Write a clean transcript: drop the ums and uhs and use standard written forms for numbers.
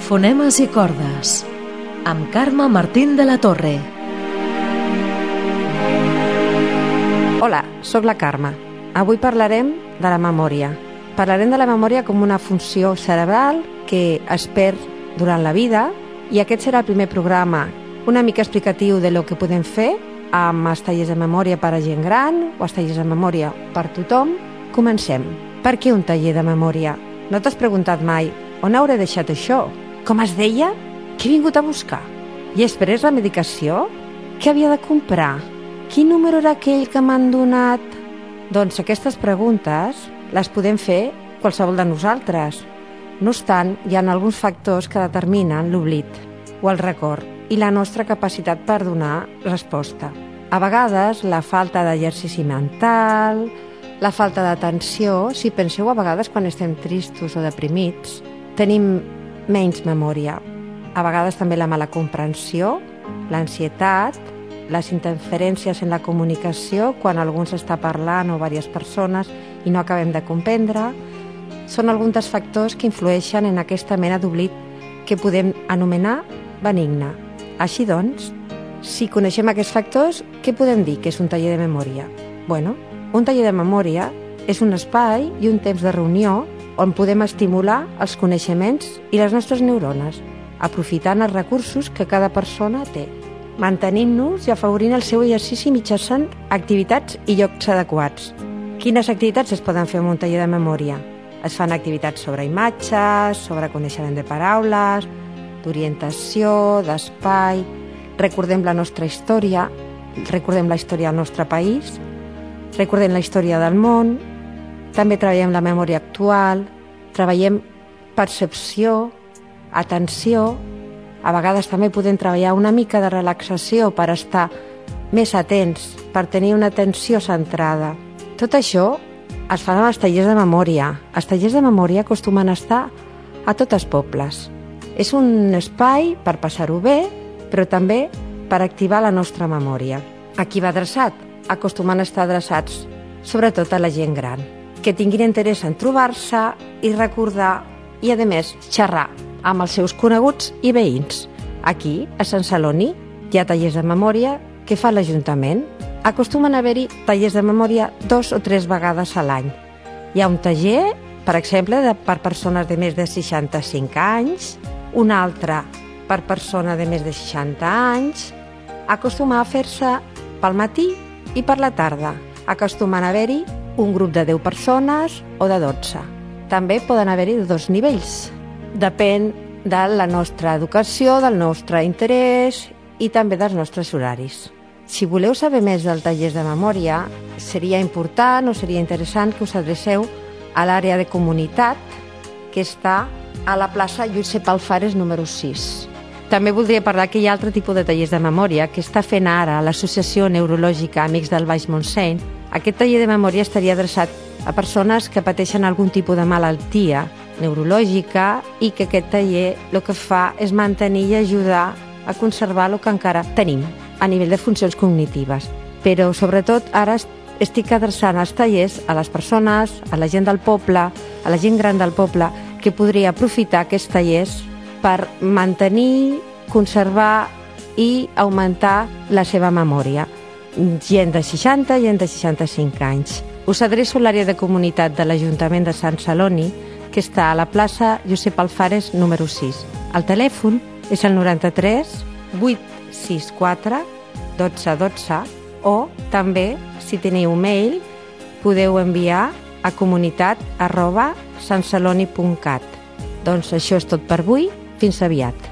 Fonemes i cordes, amb Carme Martín de la Torre. Hola, sóc la Carme. Avui parlarem de la memòria. Parlarem de la memòria com una funció cerebral que es perd durant la vida, i aquest serà el primer programa una mica explicatiu de lo que podem fer amb els tallers de memòria per a gent gran o els tallers de memòria per tothom. Comencem. Per què un taller de memòria? No t'has preguntat mai on hauré deixat això? Com es deia? Què he vingut a buscar? I has pres la medicació? Què havia de comprar? Quin número era aquell que m'han donat? Doncs aquestes preguntes les podem fer qualsevol de nosaltres. No obstant, hi ha alguns factors que determinen l'oblit o el record i la nostra capacitat per donar resposta. A vegades, la falta d'exercici mental, la falta d'atenció, si penseu a vegades quan estem tristos o deprimits, tenim menys memòria. A vegades també la mala comprensió, l'ansietat, les interferències en la comunicació quan algú està parlant o diverses persones i no acabem de comprendre, són alguns dels factors que influeixen en aquesta mena d'oblit que podem anomenar benigne. Així doncs, si coneixem aquests factors, què podem dir que és un taller de memòria? Bueno, un taller de memòria és un espai i un temps de reunió on podem estimular els coneixements i les nostres neurones, aprofitant els recursos que cada persona té, mantenint-nos i afavorint el seu exercici mitjançant activitats i llocs adequats. Quines activitats es poden fer en un taller de memòria? Es fan activitats sobre imatges, sobre coneixement de paraules, d'orientació, d'espai. Recordem la nostra història, recordem la història del nostre país, recordem la història del món. També treballem la memòria actual, treballem percepció, atenció. A vegades també podem treballar una mica de relaxació per estar més atents, per tenir una atenció centrada. Tot això es fa als tallers de memòria. Els tallers de memòria acostumen a estar a tots els pobles. És un espai per passar-ho bé, però també per activar la nostra memòria. A qui va adreçat? Acostumen a estar adreçats sobretot a la gent gran, que tinguin interès en trobar-se i recordar i, a més, xerrar amb els seus coneguts i veïns. Aquí, a Sant Celoni, hi ha tallers de memòria que fa l'Ajuntament. Acostumen a haver-hi tallers de memòria 2 o 3 vegades a l'any. Hi ha un taller, per exemple, per persones de més de 65 anys, un altre per persona de més de 60 anys. Acostuma a fer-se pel matí i per la tarda. Acostumen a haver-hi un grup de 10 persones o de 12. També poden haver-hi de 2 nivells. Depèn de la nostra educació, del nostre interès i també dels nostres horaris. Si voleu saber més dels tallers de memòria, seria important o seria interessant que us adreceu a l'àrea de comunitat que està a la plaça Josep Alfares número 6. També voldria parlar que hi ha altre tipus de tallers de memòria que està fent ara l'Associació Neurològica Amics del Baix Montseny. Aquest taller de memòria estaria adreçat a persones que pateixen algun tipus de malaltia neurològica i que aquest taller el que fa és mantenir i ajudar a conservar el que encara tenim a nivell de funcions cognitives. Però, sobretot, ara estic adreçant els tallers a les persones, a la gent del poble, a la gent gran del poble, que podria aprofitar aquests tallers per mantenir, conservar i augmentar la seva memòria. Gent de 60, gent de 65 anys. Us adreço a l'àrea de comunitat de l'Ajuntament de Sant Celoni, que està a la plaça Josep Alfares número 6. El telèfon és el 93 864 12 12 o també, si teniu mail, podeu enviar a comunitat@santceloni.cat. Doncs això és tot per avui. Fins aviat.